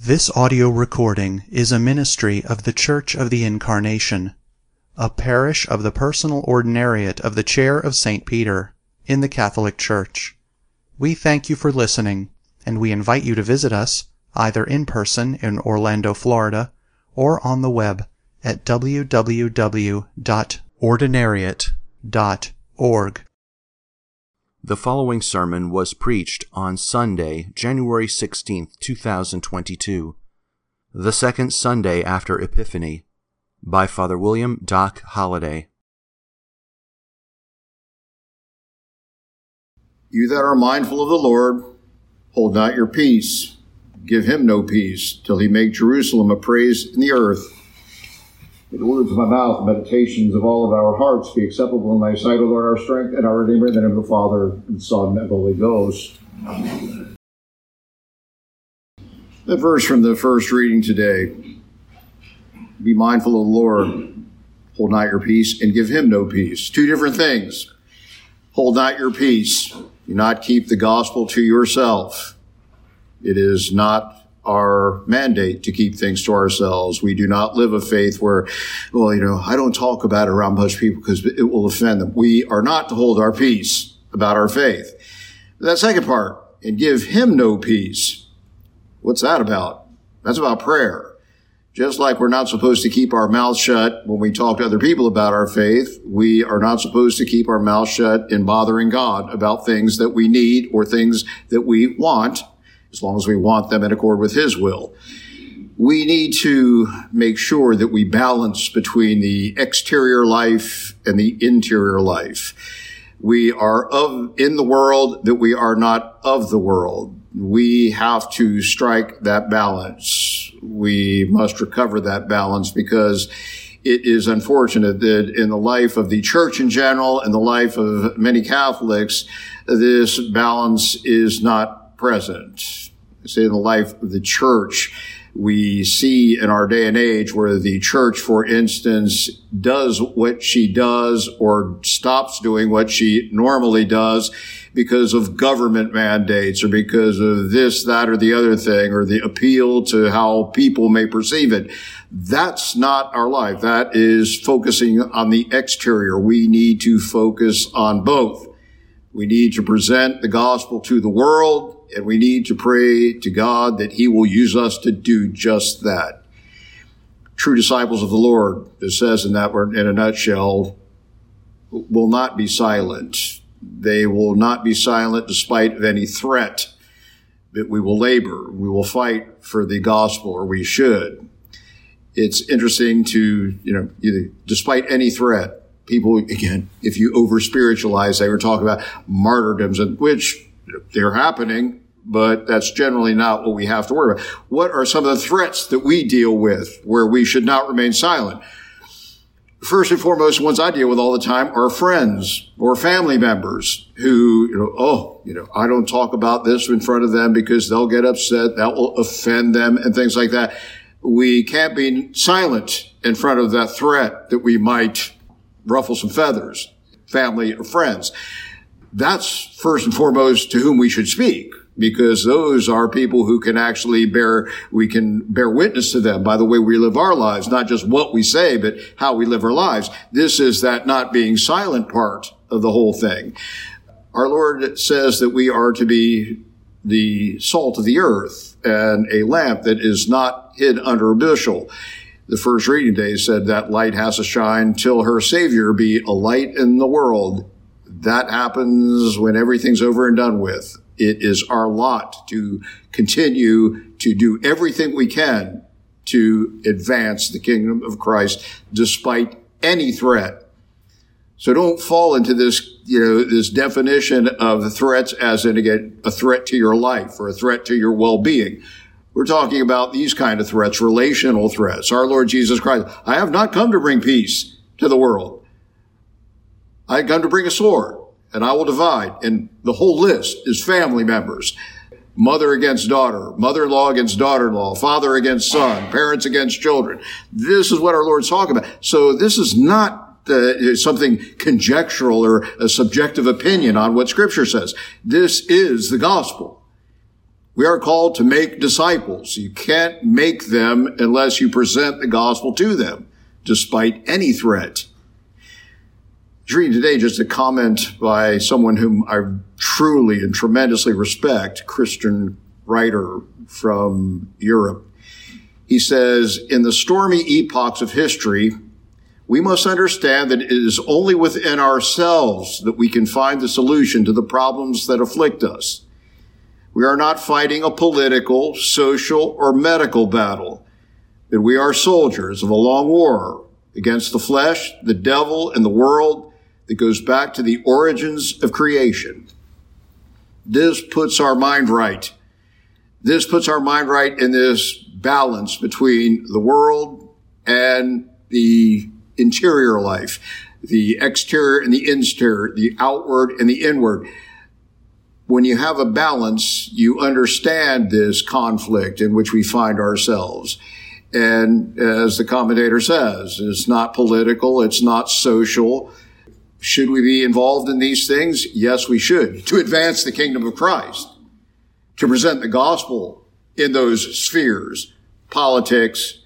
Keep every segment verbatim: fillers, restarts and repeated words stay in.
This audio recording is a ministry of the Church of the Incarnation, a parish of the Personal Ordinariate of the Chair of Saint Peter, in the Catholic Church. We thank you for listening, and we invite you to visit us, either in person in Orlando, Florida, or on the web at w w w dot ordinariate dot org. The following sermon was preached on Sunday, January sixteenth, two thousand twenty-two, the second Sunday after Epiphany, by Father William Doc Holliday. You that are mindful of the Lord, hold not your peace. Give him no peace, till he make Jerusalem a praise in the earth. May the words of my mouth, the meditations of all of our hearts be acceptable in thy sight, O Lord, our strength and our Redeemer, in the name of the Father, and Son, and Holy Ghost. Amen. The verse from the first reading today. Be mindful of the Lord, hold not your peace, and give him no peace. Two different things. Hold not your peace. Do not keep the gospel to yourself. It is not our mandate to keep things to ourselves. We do not live a faith where, well, you know, I don't talk about it around most people because it will offend them. We are not to hold our peace about our faith. That second part, and give him no peace. What's that about? That's about prayer. Just like we're not supposed to keep our mouth shut when we talk to other people about our faith, we are not supposed to keep our mouth shut in bothering God about things that we need or things that we want, as long as we want them in accord with his will. We need to make sure that we balance between the exterior life and the interior life. We are of in the world, that we are not of the world. We have to strike that balance. We must recover that balance, because it is unfortunate that in the life of the church in general and the life of many Catholics, this balance is not present. I say in the life of the church, we see in our day and age where the church, for instance, does what she does or stops doing what she normally does because of government mandates or because of this, that, or the other thing, or the appeal to how people may perceive it. That's not our life. That is focusing on the exterior. We need to focus on both. We need to present the gospel to the world, and we need to pray to God that he will use us to do just that. True disciples of the Lord, it says in that word, in a nutshell, will not be silent. They will not be silent despite of any threat, but we will labor. We will fight for the gospel, or we should. It's interesting to, you know, either, despite any threat, people, again, if you over-spiritualize, they were talking about martyrdoms, which they're happening, but that's generally not what we have to worry about. What are some of the threats that we deal with where we should not remain silent? First and foremost, ones I deal with all the time are friends or family members who, you know, oh, you know, I don't talk about this in front of them because they'll get upset. That will offend them and things like that. We can't be silent in front of that threat that we might ruffle some feathers, family or friends. That's first and foremost to whom we should speak, because those are people who can actually bear, we can bear witness to them by the way we live our lives, not just what we say, but how we live our lives. This is that not being silent part of the whole thing. Our Lord says that we are to be the salt of the earth and a lamp that is not hid under a bushel. The first reading day said that light has to shine till her Savior be a light in the world. That happens when everything's over and done with. It is our lot to continue to do everything we can to advance the kingdom of Christ despite any threat. So don't fall into this, you know, this definition of the threats as in, again, a threat to your life or a threat to your well-being. We're talking about these kind of threats, relational threats. Our Lord Jesus Christ, I have not come to bring peace to the world. I have come to bring a sword, and I will divide. And the whole list is family members. Mother against daughter, mother-in-law against daughter-in-law, father against son, parents against children. This is what our Lord's talking about. So this is not uh, something conjectural or a subjective opinion on what Scripture says. This is the gospel. We are called to make disciples. You can't make them unless you present the gospel to them, despite any threat. I was reading today just a comment by someone whom I truly and tremendously respect, a Christian writer from Europe. He says, in the stormy epochs of history, we must understand that it is only within ourselves that we can find the solution to the problems that afflict us. We are not fighting a political, social, or medical battle, but we are soldiers of a long war against the flesh, the devil, and the world that goes back to the origins of creation. This puts our mind right. This puts our mind right in this balance between the world and the interior life, the exterior and the interior, the outward and the inward. When you have a balance, you understand this conflict in which we find ourselves. And as the commentator says, it's not political, it's not social. Should we be involved in these things? Yes, we should. To advance the kingdom of Christ, to present the gospel in those spheres, politics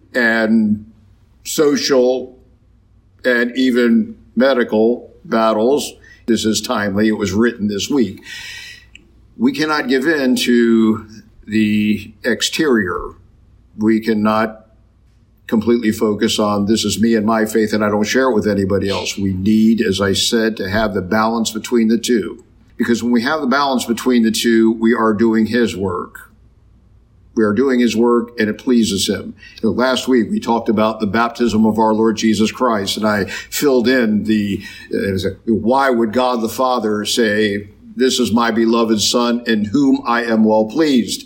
and social and even medical battles. This is timely. It was written this week. We cannot give in to the exterior. We cannot completely focus on this is me and my faith and I don't share it with anybody else. We need, as I said, to have the balance between the two. Because when we have the balance between the two, we are doing his work. We are doing his work and it pleases him. You know, last week we talked about the baptism of our Lord Jesus Christ, and I filled in the, uh, why would God the Father say, this is my beloved Son in whom I am well pleased?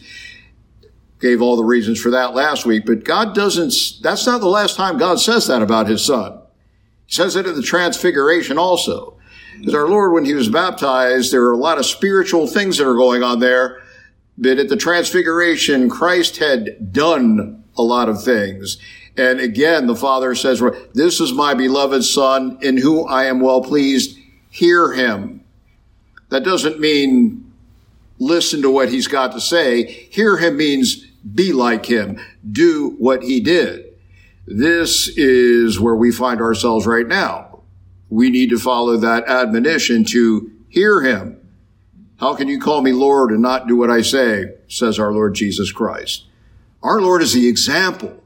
Gave all the reasons for that last week, but God doesn't, that's not the last time God says that about his Son. He says it at the Transfiguration also. Because our Lord, when he was baptized, there are a lot of spiritual things that are going on there. But at the Transfiguration, Christ had done a lot of things. And again, the Father says, this is my beloved Son in whom I am well pleased. Hear him. That doesn't mean listen to what he's got to say. Hear him means be like him. Do what he did. This is where we find ourselves right now. We need to follow that admonition to hear him. How can you call me Lord and not do what I say, says our Lord Jesus Christ. Our Lord is the example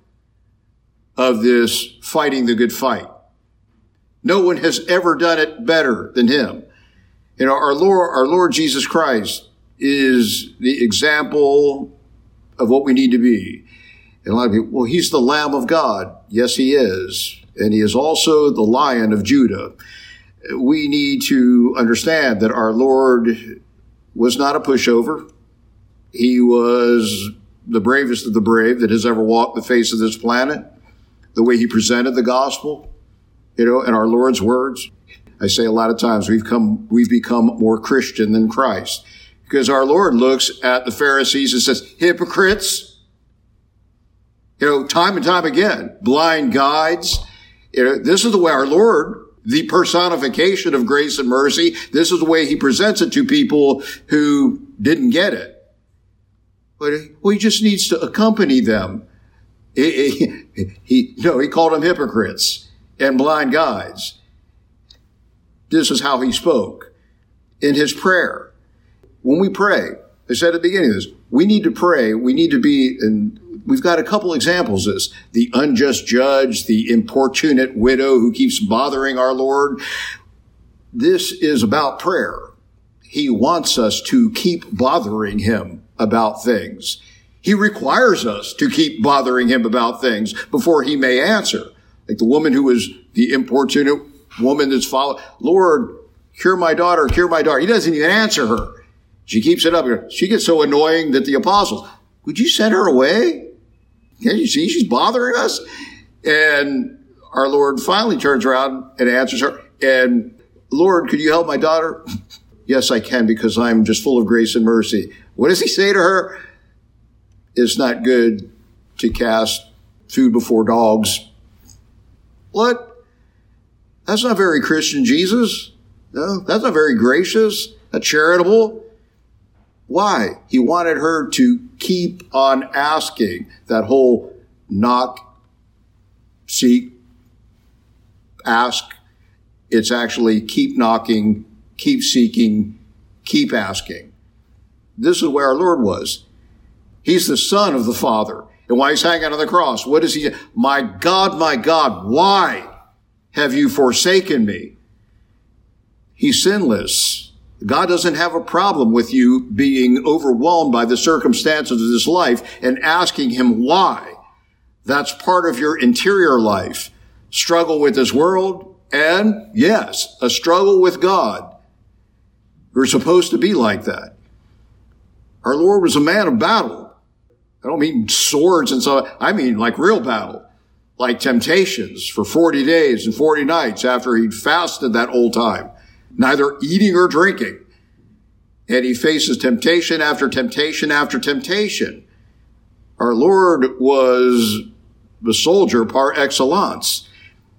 of this fighting the good fight. No one has ever done it better than him. You know, our Lord, our Lord Jesus Christ is the example of what we need to be. And a lot of people, well, he's the Lamb of God. Yes, he is. And he is also the Lion of Judah. We need to understand that our Lord was not a pushover. He was the bravest of the brave that has ever walked the face of this planet. The way he presented the gospel, you know, in our Lord's words. I say a lot of times we've come, we've become more Christian than Christ, because our Lord looks at the Pharisees and says, hypocrites, you know, time and time again, blind guides. You know, this is the way our Lord, the personification of grace and mercy, this is the way he presents it to people who didn't get it. But well, he just needs to accompany them. He, he, he, no, he called them hypocrites and blind guides. This is how he spoke in his prayer. When we pray, I said at the beginning of this, we need to pray. We need to be, and we've got a couple examples of this. The unjust judge, the importunate widow who keeps bothering our Lord. This is about prayer. He wants us to keep bothering him about things. He requires us to keep bothering him about things before he may answer. Like the woman who was the importunate woman that's following, Lord, cure my daughter, cure my daughter. He doesn't even answer her. She keeps it up. She gets so annoying that the apostles, would you send her away? Can't you see she's bothering us? And our Lord finally turns around and answers her. And Lord, could you help my daughter? Yes, I can, because I'm just full of grace and mercy. What does he say to her? It's not good to cast food before dogs. What? That's not very Christian, Jesus. No, that's not very gracious, not charitable. Why? He wanted her to keep on asking. That whole knock, seek, ask. It's actually keep knocking, keep seeking, keep asking. This is where our Lord was. He's the Son of the Father. And while he's hanging on the cross, what does he say? My God, my God, why have you forsaken me? He's sinless. God doesn't have a problem with you being overwhelmed by the circumstances of this life and asking him why. That's part of your interior life. Struggle with this world and, yes, a struggle with God. We're supposed to be like that. Our Lord was a man of battle. I don't mean swords and so, I mean like real battle, like temptations for forty days and forty nights after he'd fasted that whole time, neither eating or drinking. And he faces temptation after temptation after temptation. Our Lord was the soldier par excellence.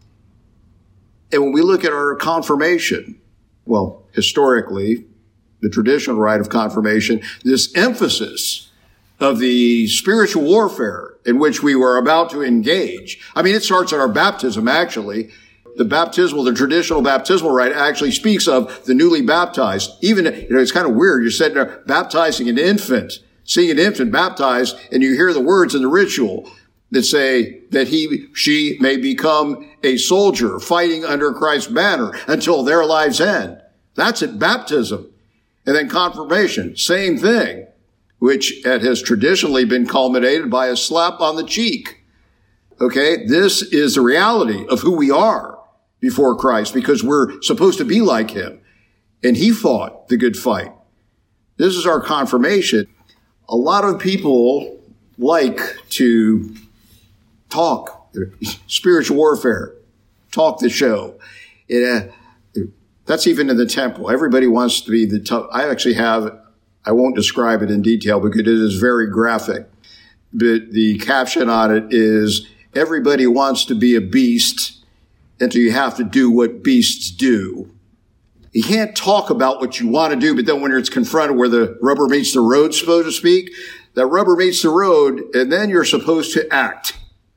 And when we look at our confirmation, well, historically, the traditional rite of confirmation, this emphasis of the spiritual warfare in which we were about to engage. I mean, it starts at our baptism, actually. The baptismal, the traditional baptismal rite actually speaks of the newly baptized. Even, you know, it's kind of weird. You're sitting there baptizing an infant, seeing an infant baptized, and you hear the words in the ritual that say that he, she may become a soldier fighting under Christ's banner until their lives end. That's at baptism. And then confirmation, same thing, which has traditionally been culminated by a slap on the cheek. Okay, this is the reality of who we are before Christ because we're supposed to be like him. And he fought the good fight. This is our confirmation. A lot of people like to talk, spiritual warfare, talk the show. It, uh, that's even in the temple. Everybody wants to be the tough. I actually have, I won't describe it in detail because it is very graphic. But the caption on it is, everybody wants to be a beast until you have to do what beasts do. You can't talk about what you want to do, but then when it's confronted where the rubber meets the road, so to speak, that rubber meets the road, and then you're supposed to act.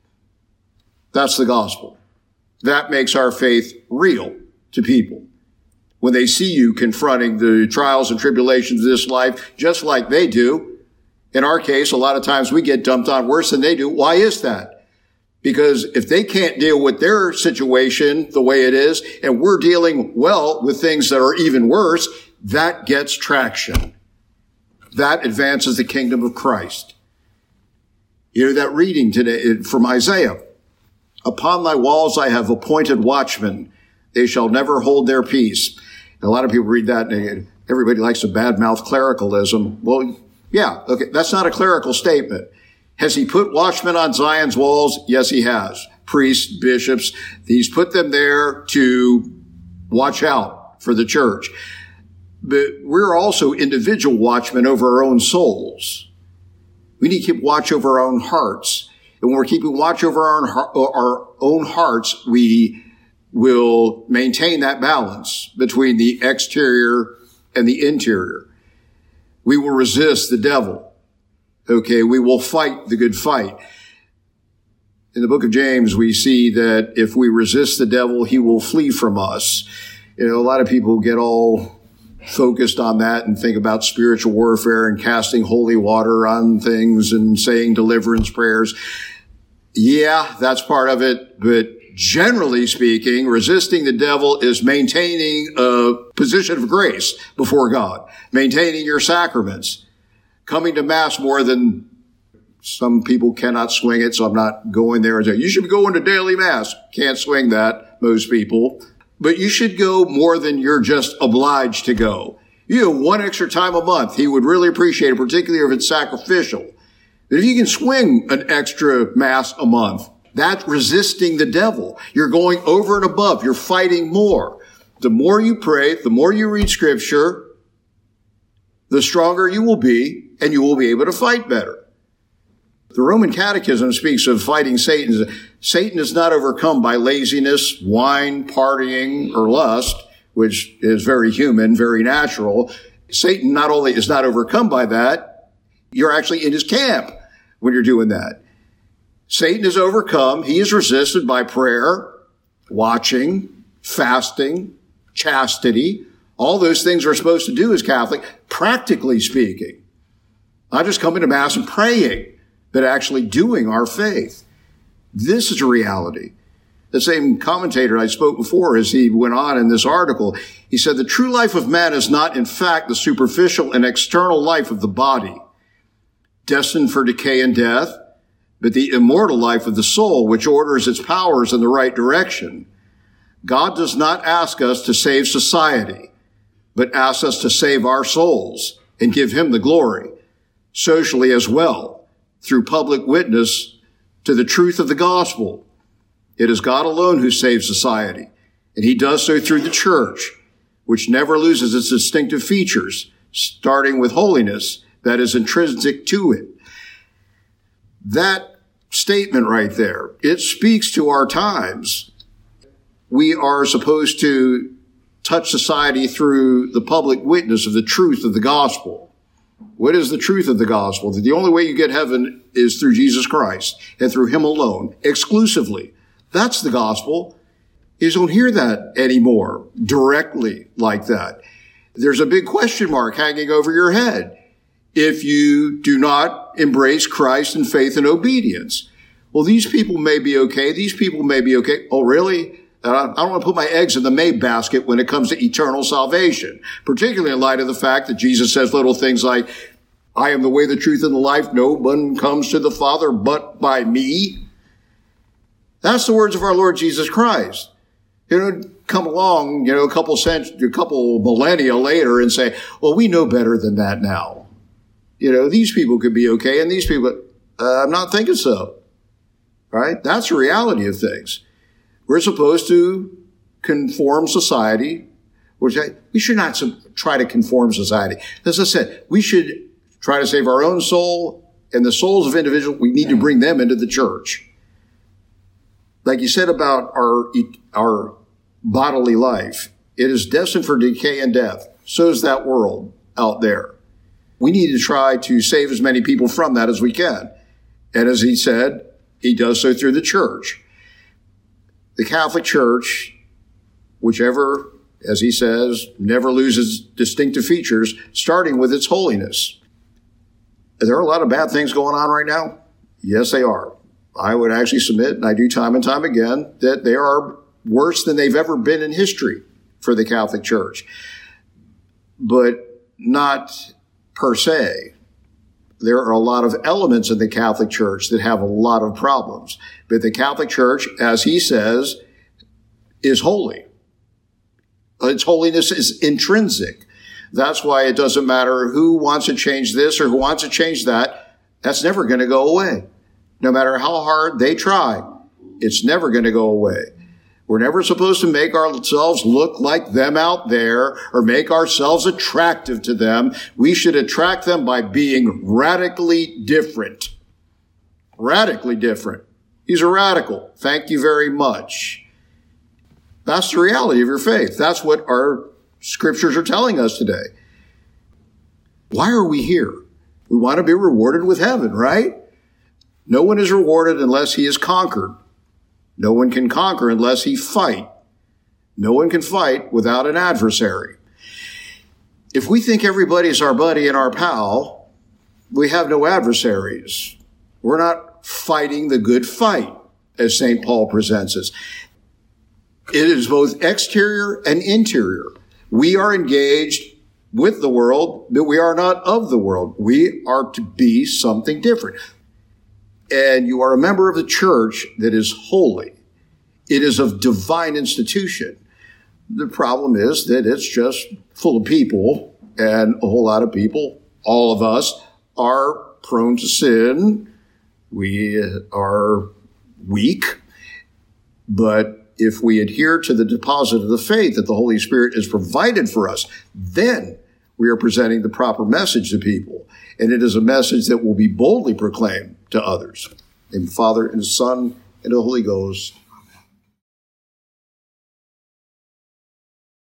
That's the gospel. That makes our faith real to people. When they see you confronting the trials and tribulations of this life, just like they do. In our case, a lot of times we get dumped on worse than they do. Why is that? Because if they can't deal with their situation the way it is, and we're dealing well with things that are even worse, that gets traction. That advances the kingdom of Christ. You know that reading today from Isaiah. Upon thy walls I have appointed watchmen. They shall never hold their peace. And a lot of people read that and everybody likes to badmouth clericalism. Well, yeah, okay, that's not a clerical statement. Has he put watchmen on Zion's walls? Yes, he has. Priests, bishops. He's put them there to watch out for the church. But we're also individual watchmen over our own souls. We need to keep watch over our own hearts. And when we're keeping watch over our own, our own hearts, we will maintain that balance between the exterior and the interior. We will resist the devil. Okay, we will fight the good fight. In the book of James, we see that if we resist the devil, he will flee from us. You know, a lot of people get all focused on that and think about spiritual warfare and casting holy water on things and saying deliverance prayers. Yeah, that's part of it. But generally speaking, resisting the devil is maintaining a position of grace before God, maintaining your sacraments. Coming to Mass more than some people cannot swing it, so I'm not going there and saying, you should be going to daily Mass. Can't swing that, most people. But you should go more than you're just obliged to go. You know, one extra time a month, he would really appreciate it, particularly if it's sacrificial. But if you can swing an extra Mass a month, that's resisting the devil. You're going over and above. You're fighting more. The more you pray, the more you read Scripture, the stronger you will be, and you will be able to fight better. The Roman Catechism speaks of fighting Satan. Satan is not overcome by laziness, wine, partying, or lust, which is very human, very natural. Satan not only is not overcome by that, you're actually in his camp when you're doing that. Satan is overcome. He is resisted by prayer, watching, fasting, chastity. All those things we're supposed to do as Catholic, practically speaking. Not just coming to Mass and praying, but actually doing our faith. This is a reality. The same commentator I spoke before, as he went on in this article, he said, the true life of man is not, in fact, the superficial and external life of the body, destined for decay and death, but the immortal life of the soul, which orders its powers in the right direction. God does not ask us to save society, but asks us to save our souls and give him the glory, socially as well, through public witness to the truth of the gospel. It is God alone who saves society, and he does so through the church, which never loses its distinctive features, starting with holiness that is intrinsic to it. That statement right there, it speaks to our times. We are supposed to touch society through the public witness of the truth of the gospel. What is the truth of the gospel? That the only way you get heaven is through Jesus Christ and through him alone, exclusively. That's the gospel. You just don't hear that anymore directly like that. There's a big question mark hanging over your head if you do not embrace Christ in faith and obedience. Well, these people may be okay. These people may be okay. Oh, really? I don't want to put my eggs in the May basket when it comes to eternal salvation, particularly in light of the fact that Jesus says little things like, I am the way, the truth, and the life. No one comes to the Father but by me. That's the words of our Lord Jesus Christ. You know, come along, you know, a couple centuries, a couple millennia later and say, well, we know better than that now. You know, these people could be okay, and these people, uh, I'm not thinking so. Right? That's the reality of things. We're supposed to conform society. Which I, we should not try to conform society. As I said, we should try to save our own soul and the souls of individuals. We need to bring them into the church. Like you said about our, our bodily life, it is destined for decay and death. So is that world out there. We need to try to save as many people from that as we can. And as he said, he does so through the church. The Catholic Church, whichever, as he says, never loses distinctive features, starting with its holiness. Are there a lot of bad things going on right now? Yes, they are. I would actually submit, and I do time and time again, that they are worse than they've ever been in history for the Catholic Church. But not per se. There are a lot of elements in the Catholic Church that have a lot of problems. But the Catholic Church, as he says, is holy. Its holiness is intrinsic. That's why it doesn't matter who wants to change this or who wants to change that. That's never going to go away. No matter how hard they try, it's never going to go away. We're never supposed to make ourselves look like them out there or make ourselves attractive to them. We should attract them by being radically different. Radically different. He's a radical. Thank you very much. That's the reality of your faith. That's what our scriptures are telling us today. Why are we here? We want to be rewarded with heaven, right? No one is rewarded unless he is conquered. No one can conquer unless he fight. No one can fight without an adversary. If we think everybody's our buddy and our pal, we have no adversaries. We're not fighting the good fight, as Saint Paul presents us. It is both exterior and interior. We are engaged with the world, but we are not of the world. We are to be something different. And you are a member of the church that is holy. It is of divine institution. The problem is that it's just full of people, and a whole lot of people, all of us, are prone to sin. We are weak. But if we adhere to the deposit of the faith that the Holy Spirit has provided for us, then we are presenting the proper message to people. And it is a message that will be boldly proclaimed to others. In the Father, and the Son, and the Holy Ghost.